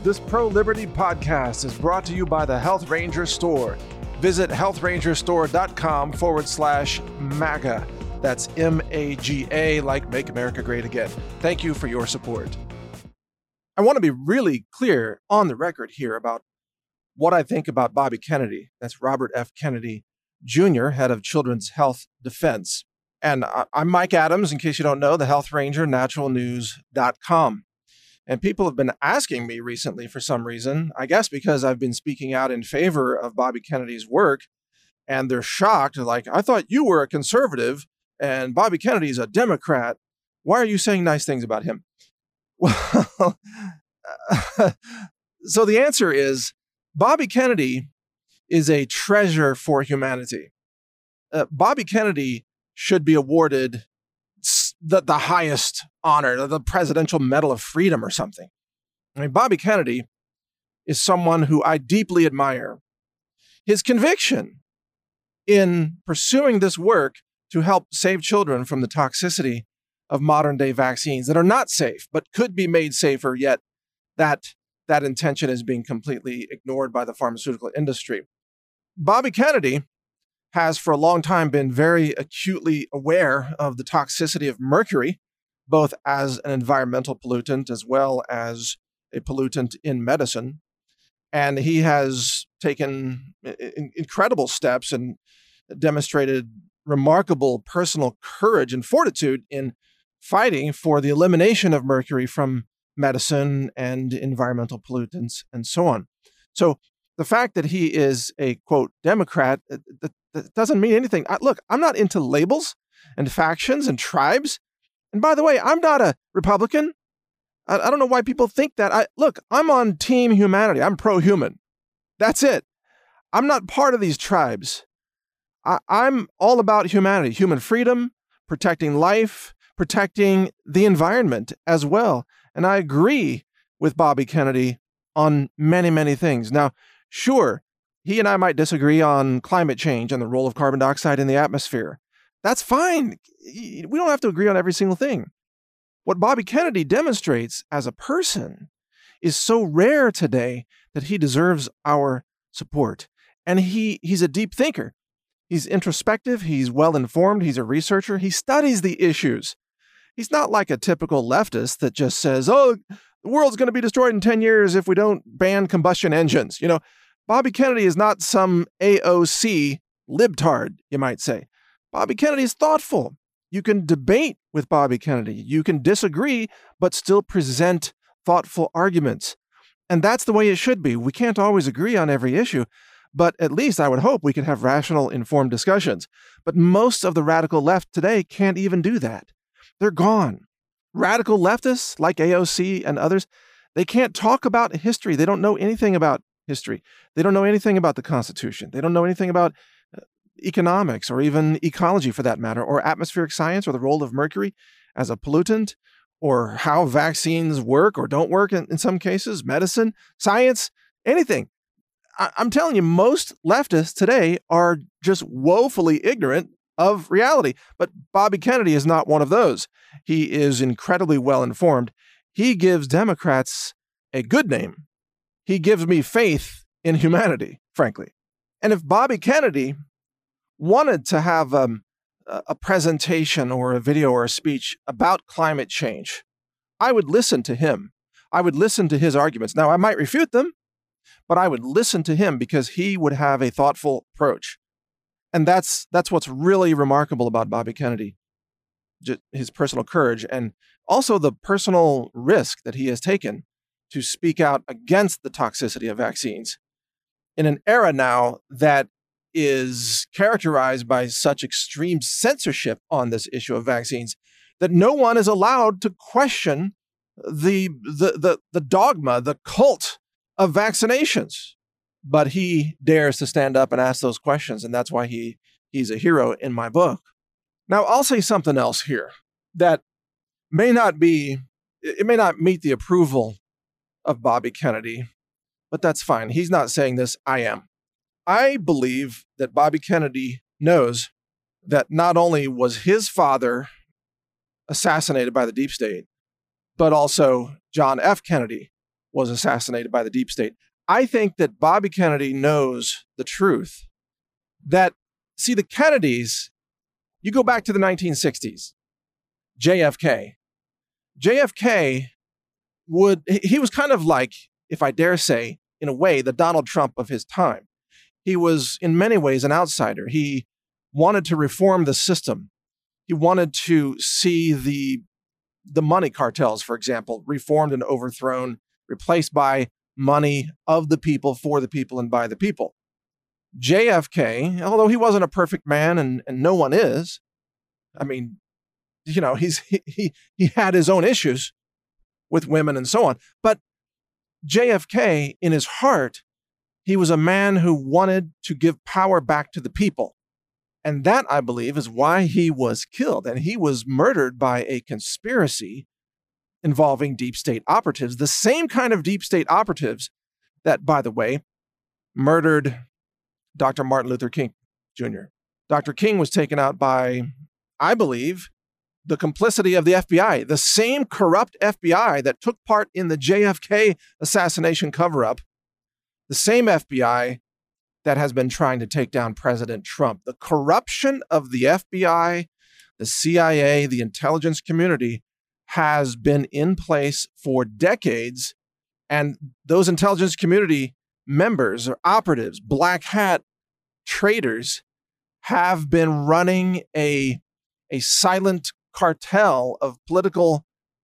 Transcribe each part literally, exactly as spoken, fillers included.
This Pro-Liberty podcast is brought to you by the Health Ranger Store. Visit healthrangerstore.com forward slash MAGA. That's M A G A, like Make America Great Again. Thank you for your support. I want to be really clear on the record here about what I think about Bobby Kennedy. That's Robert F. Kennedy, Junior, head of Children's Health Defense. And I'm Mike Adams, in case you don't know, the Health Ranger, natural news dot com. And people have been asking me recently for some reason, I guess because I've been speaking out in favor of Bobby Kennedy's work, and they're shocked. They're like, I thought you were a conservative and Bobby Kennedy's a Democrat. Why are you saying nice things about him? Well, so the answer is Bobby Kennedy is a treasure for humanity. Uh, Bobby Kennedy should be awarded the, the highest honor, the Presidential Medal of Freedom or something. I mean, Bobby Kennedy is someone who I deeply admire. His conviction in pursuing this work to help save children from the toxicity of modern day vaccines that are not safe, but could be made safer, yet that, that intention is being completely ignored by the pharmaceutical industry. Bobby Kennedy has for a long time been very acutely aware of the toxicity of mercury, both as an environmental pollutant as well as a pollutant in medicine. And he has taken incredible steps and demonstrated remarkable personal courage and fortitude in fighting for the elimination of mercury from medicine and environmental pollutants and so on. So the fact that he is a, quote, Democrat, that, that doesn't mean anything. I, look, I'm not into labels and factions and tribes. And by the way, I'm not a Republican. I, I don't know why people think that. I, look, I'm on Team Humanity. I'm pro-human. That's it. I'm not part of these tribes. I, I'm all about humanity, human freedom, protecting life, protecting the environment as well. And I agree with Bobby Kennedy on many, many things. Now, sure, he and I might disagree on climate change and the role of carbon dioxide in the atmosphere. That's fine. We don't have to agree on every single thing. What Bobby Kennedy demonstrates as a person is so rare today that he deserves our support. And he he's a deep thinker. He's introspective. He's well-informed. He's a researcher. He studies the issues. He's not like a typical leftist that just says, oh, the world's going to be destroyed in ten years if we don't ban combustion engines. You know, Bobby Kennedy is not some A O C libtard, you might say. Bobby Kennedy is thoughtful. You can debate with Bobby Kennedy. You can disagree, but still present thoughtful arguments. And that's the way it should be. We can't always agree on every issue, but at least I would hope we could have rational, informed discussions. But most of the radical left today can't even do that. They're gone. Radical leftists like A O C and others, they can't talk about history. They don't know anything about history. They don't know anything about the Constitution. They don't know anything about economics or even ecology for that matter, or atmospheric science or the role of mercury as a pollutant, or how vaccines work or don't work in, in some cases, medicine, science, anything. I, I'm telling you, most leftists today are just woefully ignorant of reality. But Bobby Kennedy is not one of those. He is incredibly well informed. He gives Democrats a good name. He gives me faith in humanity, frankly. And if Bobby Kennedy wanted to have um, a presentation or a video or a speech about climate change, I would listen to him. I would listen to his arguments. Now, I might refute them, but I would listen to him because he would have a thoughtful approach. And that's that's what's really remarkable about Bobby Kennedy, just his personal courage and also the personal risk that he has taken to speak out against the toxicity of vaccines in an era now that is characterized by such extreme censorship on this issue of vaccines that no one is allowed to question the the the, the dogma, the cult of vaccinations. But he dares to stand up and ask those questions, and that's why he he's a hero in my book. Now, I'll say something else here that may not be, it may not meet the approval of Bobby Kennedy, but that's fine. He's not saying this, I am. I believe that Bobby Kennedy knows that not only was his father assassinated by the deep state, but also John F. Kennedy was assassinated by the deep state. I think that Bobby Kennedy knows the truth. That, see, the Kennedys, you go back to the nineteen sixties, J F K. J F K would, he was kind of like, if I dare say, in a way, the Donald Trump of his time. He was, in many ways, an outsider. He wanted to reform the system. He wanted to see the, the money cartels, for example, reformed and overthrown, replaced by money of the people, for the people, and by the people. J F K, although he wasn't a perfect man, and, and no one is, I mean, you know, he's he, he he had his own issues with women and so on. But J F K, in his heart, he was a man who wanted to give power back to the people. And that, I believe, is why he was killed. And he was murdered by a conspiracy involving deep state operatives, the same kind of deep state operatives that, by the way, murdered Doctor Martin Luther King Junior Doctor King was taken out by, I believe, the complicity of the F B I, the same corrupt F B I that took part in the J F K assassination cover-up, the same F B I that has been trying to take down President Trump. The corruption of the F B I, the C I A, the intelligence community has been in place for decades, and those intelligence community members or operatives, black hat traitors, have been running a, a silent cartel of political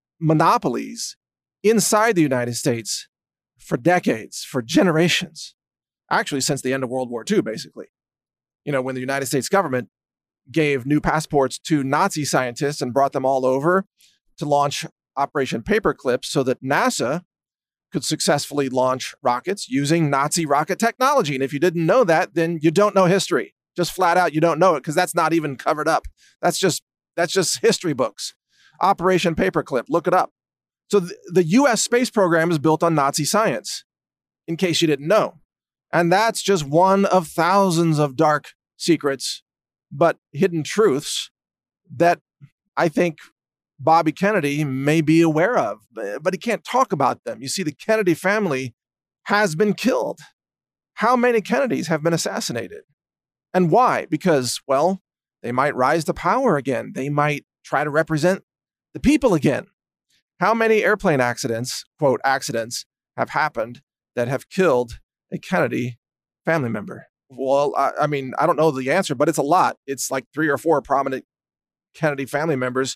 monopolies inside the United States for decades, for generations. Actually, since the end of World War Two, basically. You know, when the United States government gave new passports to Nazi scientists and brought them all over to launch Operation Paperclip so that NASA could successfully launch rockets using Nazi rocket technology. And if you didn't know that, then you don't know history. Just flat out, you don't know it, because that's not even covered up. That's just that's just history books. Operation Paperclip, look it up. So th- the U S space program is built on Nazi science, in case you didn't know. And that's just one of thousands of dark secrets, but hidden truths that I think Bobby Kennedy may be aware of, but he can't talk about them. You see, the Kennedy family has been killed. How many Kennedys have been assassinated? And why? Because, well, they might rise to power again. They might try to represent the people again. How many airplane accidents, quote, accidents, have happened that have killed a Kennedy family member? Well, I, I mean, I don't know the answer, but it's a lot. It's like three or four prominent Kennedy family members,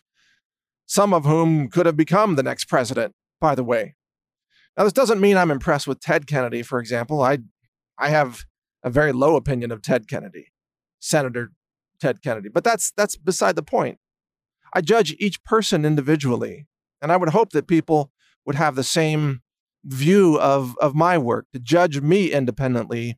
some of whom could have become the next president, by the way. Now, this doesn't mean I'm impressed with Ted Kennedy, for example. I, I have a very low opinion of Ted Kennedy, Senator Ted Kennedy, but that's that's beside the point. I judge each person individually, and I would hope that people would have the same view of, of my work, to judge me independently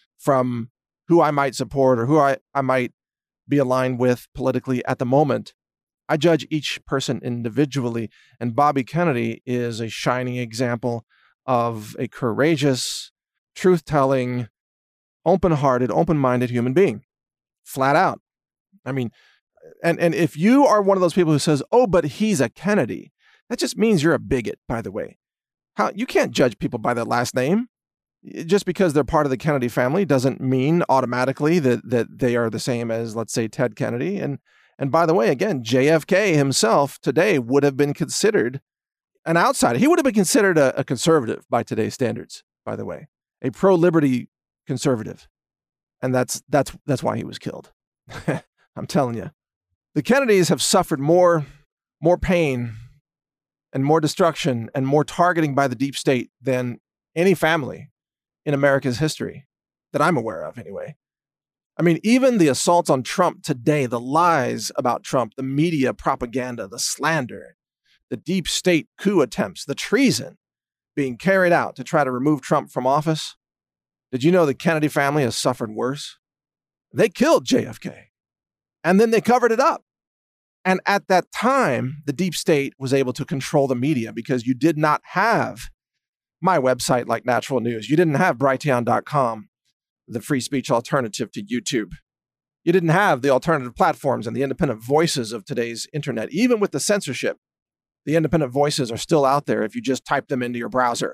from who I might support or who I, I might be aligned with politically at the moment. I judge each person individually, and Bobby Kennedy is a shining example of a courageous, truth-telling, open-hearted, open-minded human being. Flat out. I mean, and, and if you are one of those people who says, oh, but he's a Kennedy, that just means you're a bigot, by the way. How, you can't judge people by their last name. Just because they're part of the Kennedy family doesn't mean automatically that that they are the same as, let's say, Ted Kennedy. And and by the way, again, J F K himself today would have been considered an outsider. He would have been considered a, a conservative by today's standards, by the way, a pro-liberty conservative. And that's that's that's why he was killed. I'm telling you. The Kennedys have suffered more, more pain and more destruction and more targeting by the deep state than any family in America's history that I'm aware of, anyway. I mean, even the assaults on Trump today, the lies about Trump, the media propaganda, the slander, the deep state coup attempts, the treason being carried out to try to remove Trump from office. Did you know the Kennedy family has suffered worse? They killed J F K, and then they covered it up. And at that time, the deep state was able to control the media because you did not have my website like Natural News. You didn't have Brighteon dot com, the free speech alternative to YouTube. You didn't have the alternative platforms and the independent voices of today's internet. Even with the censorship, the independent voices are still out there if you just type them into your browser.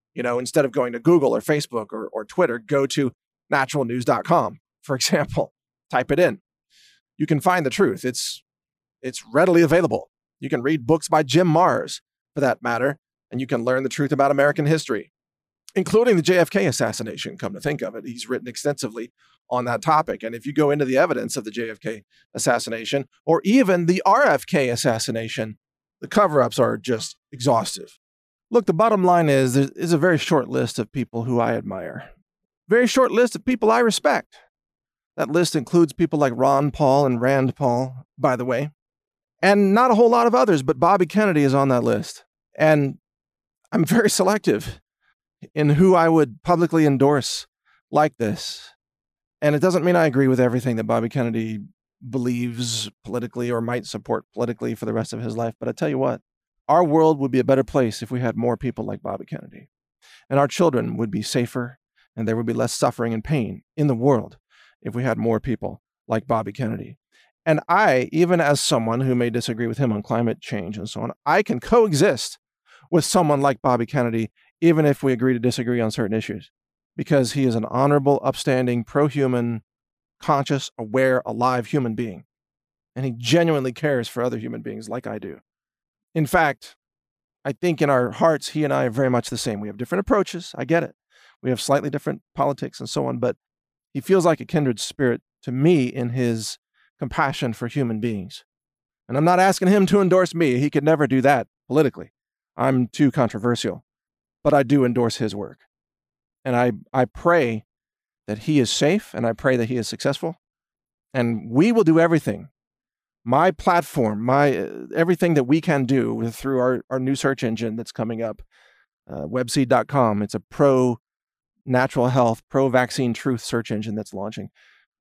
You know, instead of going to Google or Facebook or, or Twitter, go to natural news dot com, for example. Type it in. You can find the truth. It's, it's readily available. You can read books by Jim Marrs, for that matter, and you can learn the truth about American history, including the J F K assassination, come to think of it. He's written extensively on that topic. And if you go into the evidence of the J F K assassination, or even the R F K assassination, the cover-ups are just exhaustive. Look, the bottom line is, there is a very short list of people who I admire. Very short list of people I respect. That list includes people like Ron Paul and Rand Paul, by the way, and not a whole lot of others, but Bobby Kennedy is on that list. And I'm very selective in who I would publicly endorse like this. And it doesn't mean I agree with everything that Bobby Kennedy believes politically or might support politically for the rest of his life. But I tell you what, our world would be a better place if we had more people like Bobby Kennedy. And our children would be safer, and there would be less suffering and pain in the world if we had more people like Bobby Kennedy. And I, even as someone who may disagree with him on climate change and so on, I can coexist with someone like Bobby Kennedy, even if we agree to disagree on certain issues, because he is an honorable, upstanding, pro-human, conscious, aware, alive human being. And he genuinely cares for other human beings like I do. In fact, I think in our hearts, he and I are very much the same. We have different approaches. I get it. We have slightly different politics and so on, but he feels like a kindred spirit to me in his compassion for human beings. And I'm not asking him to endorse me. He could never do that politically. I'm too controversial. But I do endorse his work. And I, I pray that he is safe, and I pray that he is successful. And we will do everything. My platform, my uh, everything that we can do through our, our new search engine that's coming up, uh, webseed dot com. It's a pro-natural health, pro-vaccine truth search engine that's launching.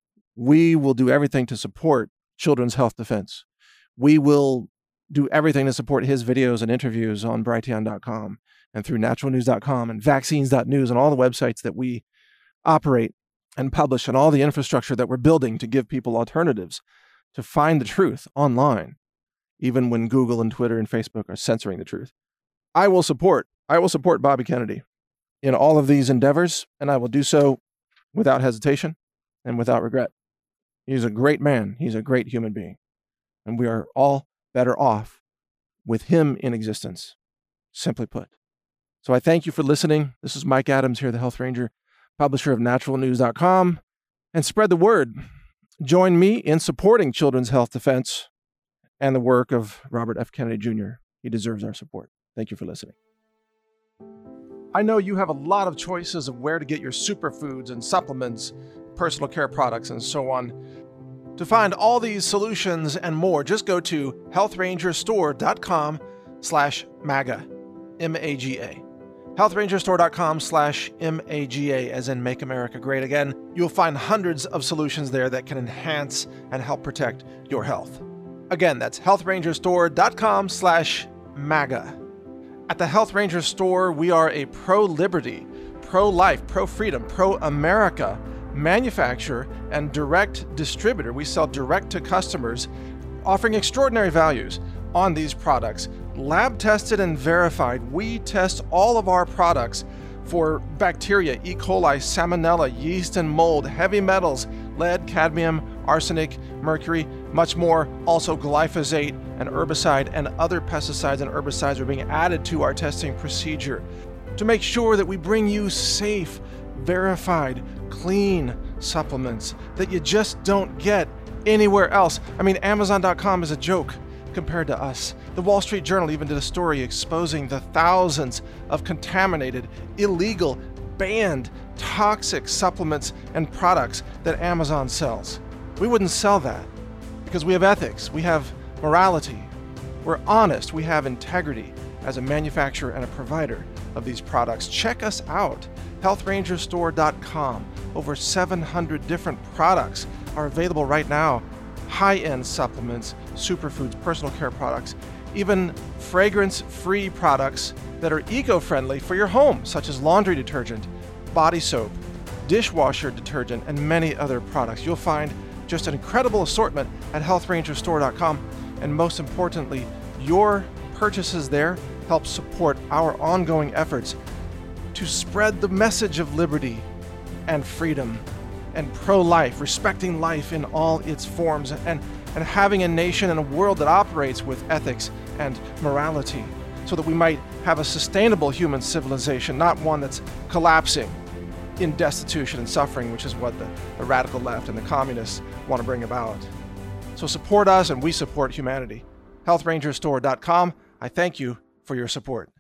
We will do everything to support children's health defense. We will do everything to support his videos and interviews on brighteon dot com and through natural news dot com and vaccines dot news and all the websites that we operate and publish and all the infrastructure that we're building to give people alternatives to find the truth online, even when Google and Twitter and Facebook are censoring the truth. I will support, I will support Bobby Kennedy in all of these endeavors, and I will do so without hesitation and without regret. He's a great man. He's a great human being. And we are all better off with him in existence, simply put. So I thank you for listening. This is Mike Adams here, the Health Ranger, publisher of natural news dot com, and spread the word. Join me in supporting children's health defense and the work of Robert F. Kennedy Junior He deserves our support. Thank you for listening. I know you have a lot of choices of where to get your superfoods and supplements, personal care products, and so on. To find all these solutions and more, just go to health ranger store dot com slash MAGA, M A G A. health ranger store dot com slash M A G A, as in Make America Great Again. You'll find hundreds of solutions there that can enhance and help protect your health. Again, that's health ranger store dot com slash MAGA. At the Health Ranger Store, we are a pro-liberty, pro-life, pro-freedom, pro-America manufacturer and direct distributor. We sell direct to customers, offering extraordinary values on these products. Lab tested and verified. We test all of our products for bacteria, E. coli, salmonella, yeast and mold, heavy metals, lead, cadmium, arsenic, mercury, much more. Also glyphosate and herbicide and other pesticides and herbicides are being added to our testing procedure to make sure that we bring you safe, verified, clean supplements that you just don't get anywhere else. I mean, amazon dot com is a joke compared to us. The Wall Street Journal even did a story exposing the thousands of contaminated, illegal, banned, toxic supplements and products that Amazon sells. We wouldn't sell that because we have ethics, we have morality, we're honest, we have integrity as a manufacturer and a provider of these products. Check us out, health ranger store dot com. Over seven hundred different products are available right now. High-end supplements, superfoods, personal care products, even fragrance-free products that are eco-friendly for your home, such as laundry detergent, body soap, dishwasher detergent, and many other products. You'll find just an incredible assortment at health ranger store dot com, and most importantly, your purchases there help support our ongoing efforts to spread the message of liberty and freedom and pro-life, respecting life in all its forms, and, and having a nation and a world that operates with ethics and morality, so that we might have a sustainable human civilization, not one that's collapsing in destitution and suffering, which is what the, the radical left and the communists want to bring about. So support us, and we support humanity. health ranger store dot com. I thank you for your support.